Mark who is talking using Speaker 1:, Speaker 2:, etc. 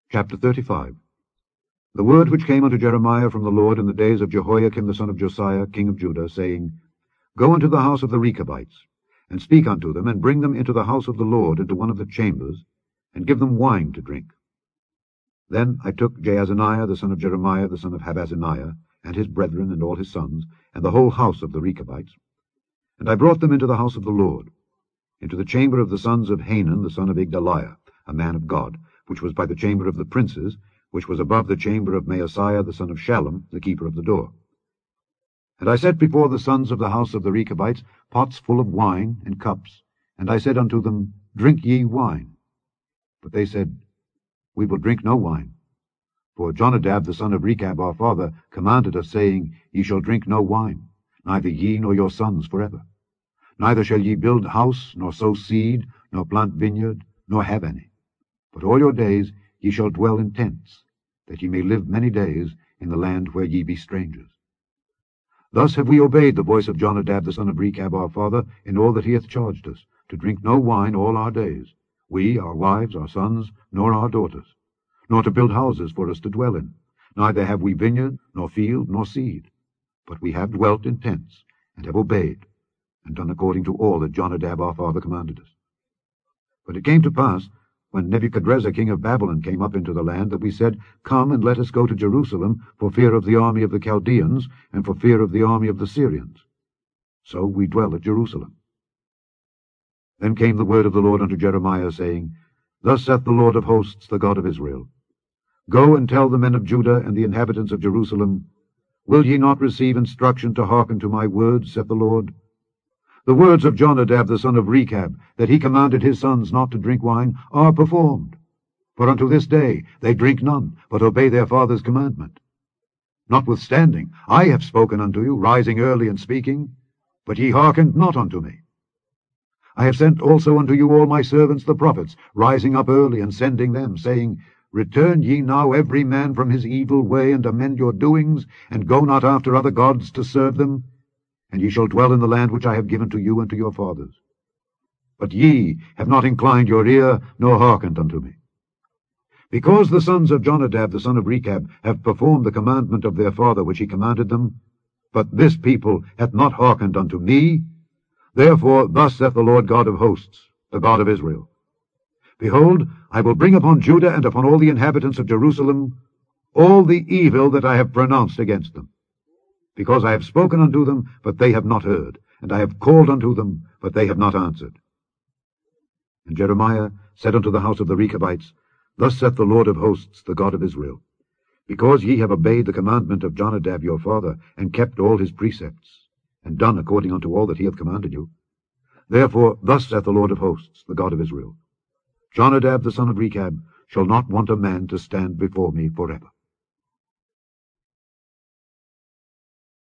Speaker 1: Chapter 35. The word which came unto Jeremiah from the Lord in the days of Jehoiakim the son of Josiah, king of Judah, saying, Go unto the house of the Rechabites, and speak unto them, and bring them into the house of the Lord, into one of the chambers, and give them wine to drink. Then I took Jaazaniah the son of Jeremiah the son of Habaziniah, and his brethren, and all his sons, and the whole house of the Rechabites, and I brought them into the house of the Lord, into the chamber of the sons of Hanan the son of Igdaliah, a man of God, which was by the chamber of the princes, which was above the chamber of Maaseiah the son of Shallum, the keeper of the door. And I set before the sons of the house of the Rechabites pots full of wine and cups, and I said unto them, Drink ye wine. But they said, We will drink no wine. For Jonadab the son of Rechab our father commanded us, saying, Ye shall drink no wine, neither ye nor your sons forever. Neither shall ye build house, nor sow seed, nor plant vineyard, nor have any. But all your days ye shall dwell in tents, that ye may live many days in the land where ye be strangers. Thus have we obeyed the voice of Jonadab the son of Rechab our father in all that he hath charged us, to drink no wine all our days, we, our wives, our sons, nor our daughters, nor to build houses for us to dwell in. Neither have we vineyard, nor field, nor seed, but we have dwelt in tents, and have obeyed, and done according to all that Jonadab our father commanded us. But it came to pass, when Nebuchadrezzar king of Babylon came up into the land, that we said, Come, and let us go to Jerusalem, for fear of the army of the Chaldeans, and for fear of the army of the Syrians. So we dwell at Jerusalem. Then came the word of the Lord unto Jeremiah, saying, Thus saith the Lord of hosts, the God of Israel, Go and tell the men of Judah and the inhabitants of Jerusalem, Will ye not receive instruction to hearken to my words, saith the Lord? The words of Jonadab the son of Rechab, that he commanded his sons not to drink wine, are performed. For unto this day they drink none, but obey their father's commandment. Notwithstanding, I have spoken unto you, rising early and speaking, but ye hearkened not unto me. I have sent also unto you all my servants the prophets, rising up early and sending them, saying, Return ye now every man from his evil way, and amend your doings, and go not after other gods to serve them, and ye shall dwell in the land which I have given to you and to your fathers. But ye have not inclined your ear, nor hearkened unto me. Because the sons of Jonadab the son of Rechab have performed the commandment of their father which he commanded them, but this people hath not hearkened unto me, therefore thus saith the Lord God of hosts, the God of Israel, Behold, I will bring upon Judah and upon all the inhabitants of Jerusalem all the evil that I have pronounced against them, because I have spoken unto them, but they have not heard, and I have called unto them, but they have not answered. And Jeremiah said unto the house of the Rechabites, Thus saith the Lord of hosts, the God of Israel, Because ye have obeyed the commandment of Jonadab your father, and kept all his precepts, and done according unto all that he hath commanded you, therefore thus saith the Lord of hosts, the God of Israel, Jonadab the son of Rechab shall not want a man to stand before me forever.